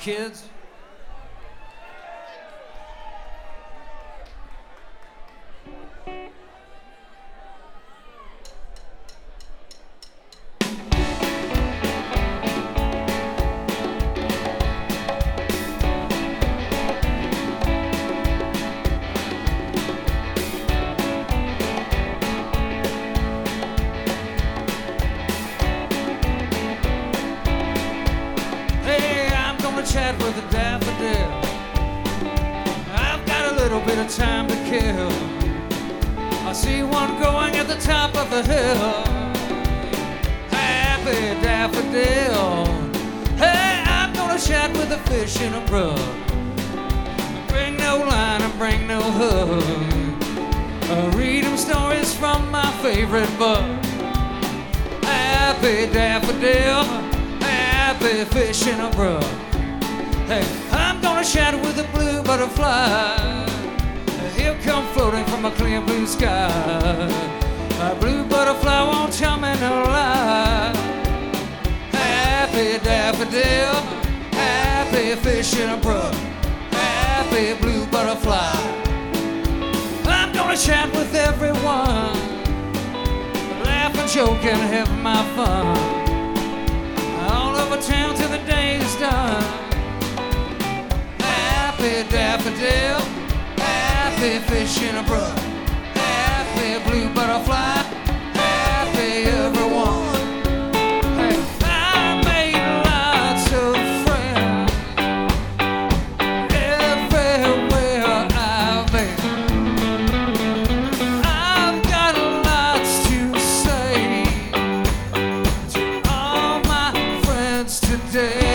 kids. Chat with a daffodil. I've got a little bit of time to kill. I see one going at the top of the hill. Happy daffodil. Hey, I'm gonna chat with a fish in a brook. Bring no line and bring no hook. Read him stories from my favorite book. Happy daffodil. Happy fish in a brook. Hey, I'm gonna chat with a blue butterfly. He'll come floating from a clear blue sky. A blue butterfly won't tell me no lie. Happy daffodil, happy fish in a brook, happy blue butterfly. I'm gonna chat with everyone, laugh and joke and have my fun. All over town till the day is done. Happy daffodil, happy fish in a brook, happy blue butterfly, happy everyone. Hey, I made lots of friends everywhere I've been. I've got lots to say to all my friends today.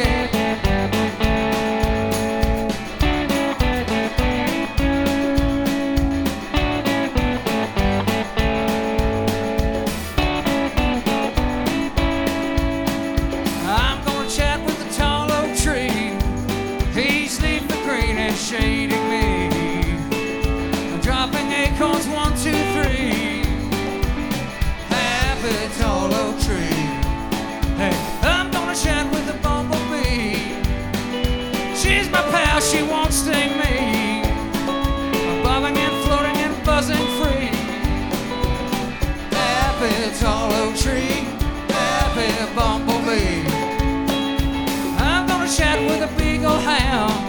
Shading me, dropping acorns 1, 2, 3. Happy tall oak tree. Hey, I'm gonna chat with the bumblebee. She's my pal, she won't sting me. Bobbing and floating and buzzing free. Happy tall oak tree. Happy bumblebee. I'm gonna chat with a beagle hound.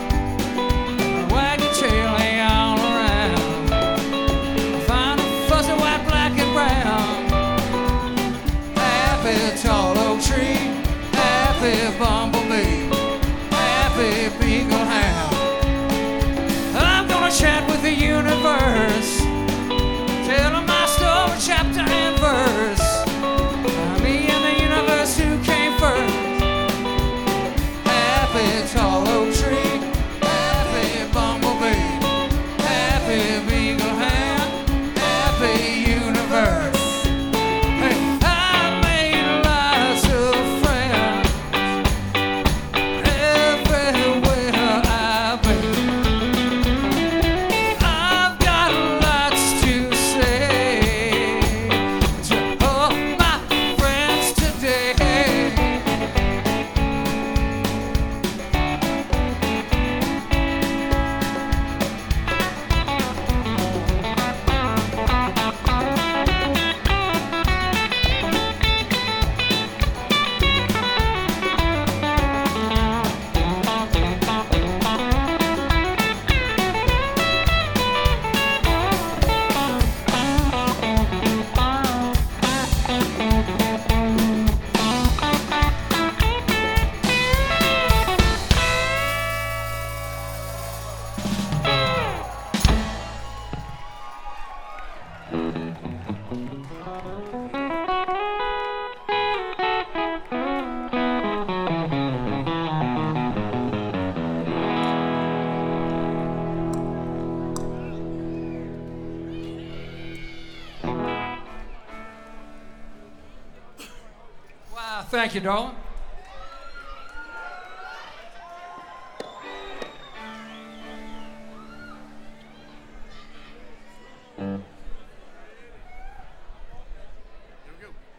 Tall oak tree, happy bumblebee, happy beagle hound. I'm gonna chat with the universe, tell them my story, chapter and verse. Me and the universe, who came first? Happy tall oak tree, happy bumblebee, happy beagle hound, happy universe. Thank you, darling.